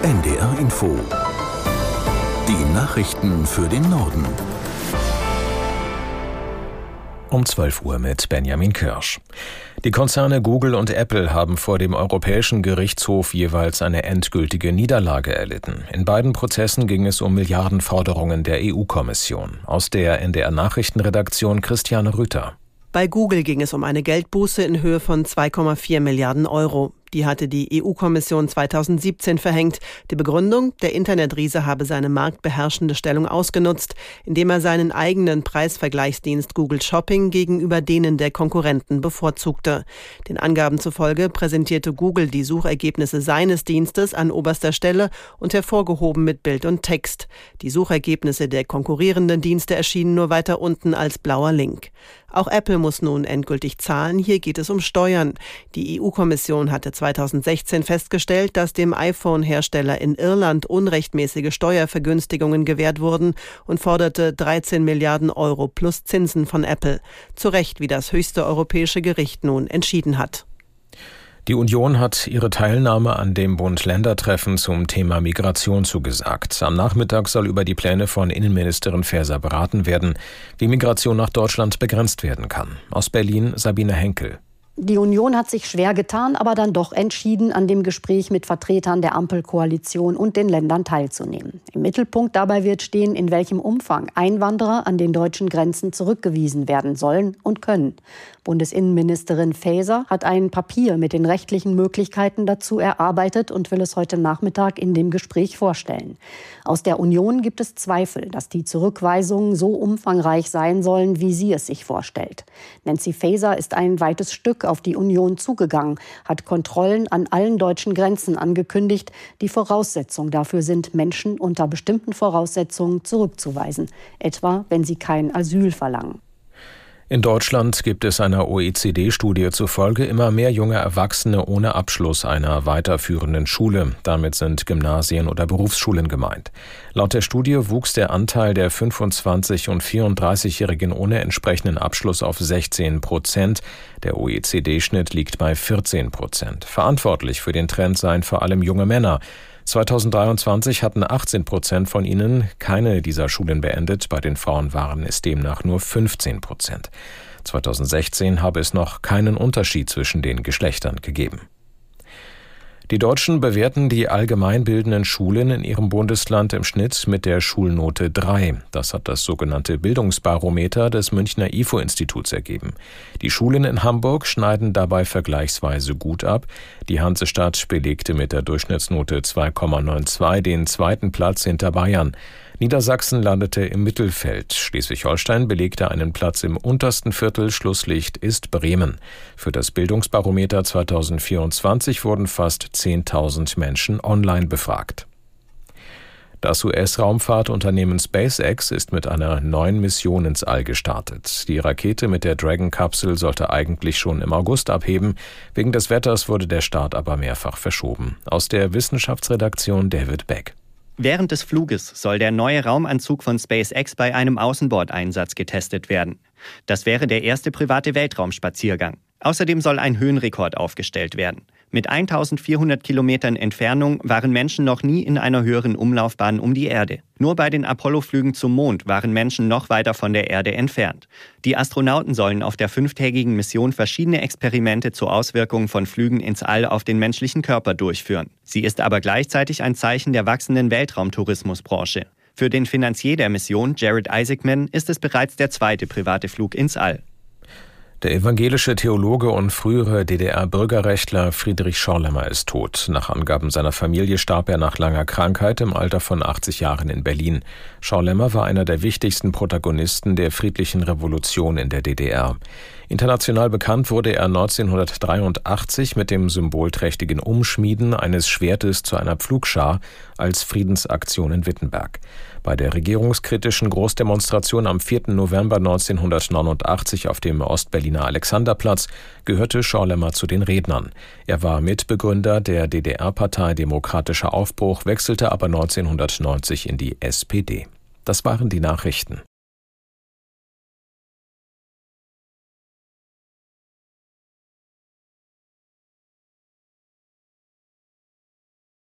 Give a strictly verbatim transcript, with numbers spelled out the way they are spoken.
N D R Info. Die Nachrichten für den Norden. Um zwölf Uhr mit Benjamin Kirsch. Die Konzerne Google und Apple haben vor dem Europäischen Gerichtshof jeweils eine endgültige Niederlage erlitten. In beiden Prozessen ging es um Milliardenforderungen der E U-Kommission. Aus der N D R-Nachrichtenredaktion Christiane Rüther. Bei Google ging es um eine Geldbuße in Höhe von zwei Komma vier Milliarden Euro. Die hatte die E U-Kommission zweitausendsiebzehn verhängt. Die Begründung, der Internetriese habe seine marktbeherrschende Stellung ausgenutzt, indem er seinen eigenen Preisvergleichsdienst Google Shopping gegenüber denen der Konkurrenten bevorzugte. Den Angaben zufolge präsentierte Google die Suchergebnisse seines Dienstes an oberster Stelle und hervorgehoben mit Bild und Text. Die Suchergebnisse der konkurrierenden Dienste erschienen nur weiter unten als blauer Link. Auch Apple muss nun endgültig zahlen. Hier geht es um Steuern. Die E U-Kommission hatte zweitausendsechzehn festgestellt, dass dem iPhone-Hersteller in Irland unrechtmäßige Steuervergünstigungen gewährt wurden und forderte dreizehn Milliarden Euro plus Zinsen von Apple. Zu Recht, wie das höchste europäische Gericht nun entschieden hat. Die Union hat ihre Teilnahme an dem Bund-Länder-Treffen zum Thema Migration zugesagt. Am Nachmittag soll über die Pläne von Innenministerin Faeser beraten werden, wie Migration nach Deutschland begrenzt werden kann. Aus Berlin Sabine Henkel. Die Union hat sich schwer getan, aber dann doch entschieden, an dem Gespräch mit Vertretern der Ampelkoalition und den Ländern teilzunehmen. Im Mittelpunkt dabei wird stehen, in welchem Umfang Einwanderer an den deutschen Grenzen zurückgewiesen werden sollen und können. Bundesinnenministerin Faeser hat ein Papier mit den rechtlichen Möglichkeiten dazu erarbeitet und will es heute Nachmittag in dem Gespräch vorstellen. Aus der Union gibt es Zweifel, dass die Zurückweisungen so umfangreich sein sollen, wie sie es sich vorstellt. Nancy Faeser ist ein weites Stück auf die Union zugegangen, hat Kontrollen an allen deutschen Grenzen angekündigt. Die Voraussetzung dafür sind, Menschen unter bestimmten Voraussetzungen zurückzuweisen, etwa wenn sie kein Asyl verlangen. In Deutschland gibt es einer O E C D-Studie zufolge immer mehr junge Erwachsene ohne Abschluss einer weiterführenden Schule. Damit sind Gymnasien oder Berufsschulen gemeint. Laut der Studie wuchs der Anteil der fünfundzwanzig- und vierunddreißigjährigen ohne entsprechenden Abschluss auf sechzehn Prozent. Der O E C D-Schnitt liegt bei vierzehn Prozent. Verantwortlich für den Trend seien vor allem junge Männer. zweitausenddreiundzwanzig hatten achtzehn Prozent von ihnen keine dieser Schulen beendet. Bei den Frauen waren es demnach nur fünfzehn Prozent. zweitausendsechzehn habe es noch keinen Unterschied zwischen den Geschlechtern gegeben. Die Deutschen bewerten die allgemeinbildenden Schulen in ihrem Bundesland im Schnitt mit der Schulnote drei. Das hat das sogenannte Bildungsbarometer des Münchner I F O-Instituts ergeben. Die Schulen in Hamburg schneiden dabei vergleichsweise gut ab. Die Hansestadt belegte mit der Durchschnittsnote zwei Komma zweiundneunzig den zweiten Platz hinter Bayern. Niedersachsen landete im Mittelfeld. Schleswig-Holstein belegte einen Platz im untersten Viertel. Schlusslicht ist Bremen. Für das Bildungsbarometer zweitausendvierundzwanzig wurden fast zehntausend Menschen online befragt. Das U S-Raumfahrtunternehmen SpaceX ist mit einer neuen Mission ins All gestartet. Die Rakete mit der Dragon-Kapsel sollte eigentlich schon im August abheben. Wegen des Wetters wurde der Start aber mehrfach verschoben. Aus der Wissenschaftsredaktion David Beck. Während des Fluges soll der neue Raumanzug von SpaceX bei einem Außenbordeinsatz getestet werden. Das wäre der erste private Weltraumspaziergang. Außerdem soll ein Höhenrekord aufgestellt werden. Mit eintausendvierhundert Kilometern Entfernung waren Menschen noch nie in einer höheren Umlaufbahn um die Erde. Nur bei den Apollo-Flügen zum Mond waren Menschen noch weiter von der Erde entfernt. Die Astronauten sollen auf der fünftägigen Mission verschiedene Experimente zur Auswirkung von Flügen ins All auf den menschlichen Körper durchführen. Sie ist aber gleichzeitig ein Zeichen der wachsenden Weltraumtourismusbranche. Für den Finanzier der Mission, Jared Isaacman, ist es bereits der zweite private Flug ins All. Der evangelische Theologe und frühere D D R-Bürgerrechtler Friedrich Schorlemmer ist tot. Nach Angaben seiner Familie starb er nach langer Krankheit im Alter von achtzig Jahren in Berlin. Schorlemmer war einer der wichtigsten Protagonisten der friedlichen Revolution in der D D R. International bekannt wurde er neunzehnhundertdreiundachtzig mit dem symbolträchtigen Umschmieden eines Schwertes zu einer Pflugschar als Friedensaktion in Wittenberg. Bei der regierungskritischen Großdemonstration am vierten November neunzehnhundertneunundachtzig auf dem Ostberliner Alexanderplatz gehörte Schorlemmer zu den Rednern. Er war Mitbegründer der D D R-Partei Demokratischer Aufbruch, wechselte aber neunzehnhundertneunzig in die S P D. Das waren die Nachrichten.